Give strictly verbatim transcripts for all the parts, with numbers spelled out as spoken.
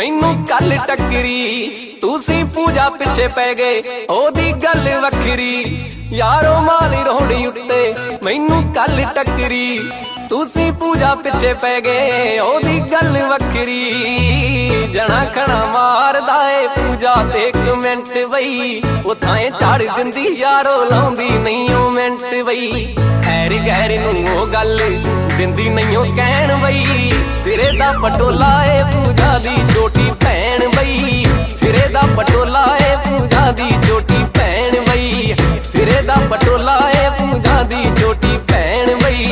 मैनू कल टकरी तुसी पूजा पिछे पै गए ओदी गल वखरी। यारो माली रोड़ी उत्ते मैनू कल टकरी तुसी पूजा पिछे पै गए ओदी गल वखरी। जना खना मारदा ए पूजा ते एक मिनट बई उथाए झाड़ दिंदी यारो लाउंदी नहीं ओ मिनट बई। खैर गैर नू ओ गल दिंदी नहीं ओ कहण बई। सिरे दा पटोला ए पूजा दी छोटी भैन बई। सिरे दा पटोला ए पूजा दी छोटी भैन बई। सिरे दा पटोला ए पूजा दी छोटी भैन बई।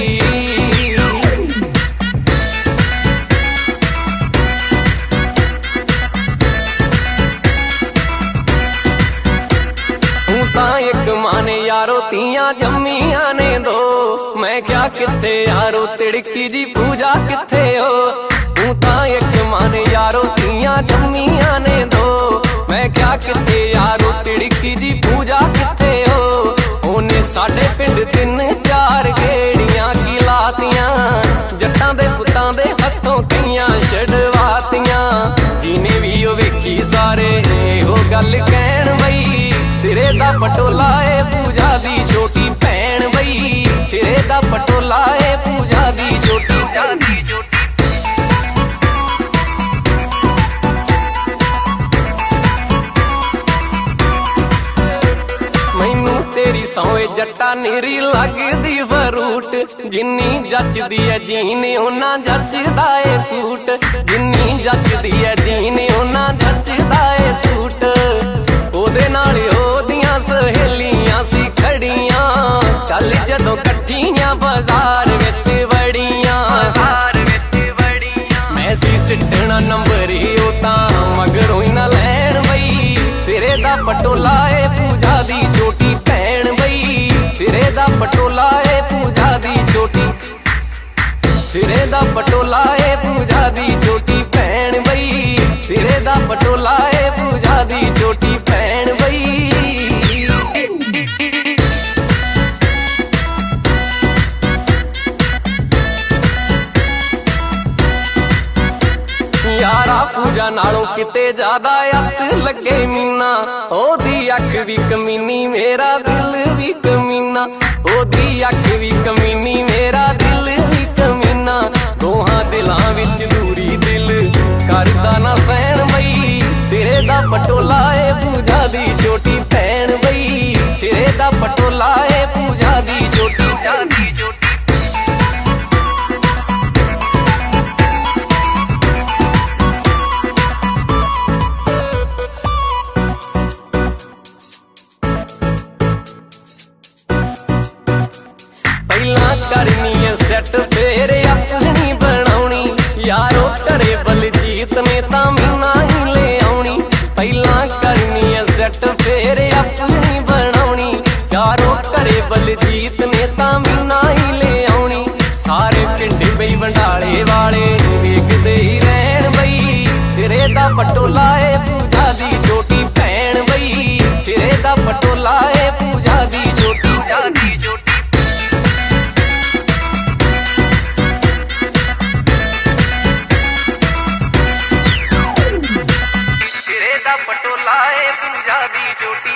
एक माने यारो तियां जम्मियां ने दो। मैं क्या किथे यारो तिड़की जी पूजा किथे हो। तू ता एक माने यारो तियां जम्मियां ने दो। मैं क्या किथे यारो तिड़की जी पूजा किथे हो। ओने साडे पिंड तीन चार गेड़ियां की लातियां जट्टां दे पुत्तां दे हत्थों कईयां छड़वातियां। जिने भी ओ वेखी सारे हो गल कहण बई। सिरे दा पटोला ए पूजा दी छोटी भैन बई। सिरे दा पटोला ए पूजा दी छोटी दी छोटी। मैनू तेरी सौए जट्टा निरी लगदी फरूट। जिन्नी जचदी है जीने उन्ना जचदा ए सूट। जिन्नी जचदी है जीने उन्ना जचदा ए सूट। ओदे नाल ओदियां सहेलियां सी खड़ियां कल जदों कट्ठियां बाजार विच वड़ियां। मैं सी सिटना नंबर ओ तां मगरों ही ना लैण बई। सिरे दा पटोला ए पूजा दी छोटी भैन बई। सिरे दा पटोला ए पूजा दी छोटी। सिरे दा पटोला ए पूजा दी छोटी भैन बई। सिरे दा पटोला ए पूजा दी छोटी भैन बई। यारा पूजा नालों किते ज्यादा अत लगे मीना। ओदी अख भी कमीनी मेरा दिल भी कमीना। ओदी अख भी कमीनी मेरा दिल भी कमीना। दोहां दिलां विच दूरी दिल करदा ना सहन बई। सिरे दा पटोला ए पूजा दी छोटी भैन बई। सिरे दा पटोला ए पूजा दी छोटी दी छोटी। करनी है सेट फेर अपनी बनाउनी। यारो घरे बलजीत ने तां मीना ही ले आउनी। पहला करनी है सेट फेर अपनी बनाउनी। यारो घरे बलजीत ने तां मीना ही ले आउनी। सारे पिंड बई बंडाले वाले वेखदे ही रहण बई। सिरे दा पटोला ए पूजा दी छोटी भैन बई। सिरे दा पटोला ए पूजा दी छोटी दी छोटी। पटोला ए पूजा दी छोटी।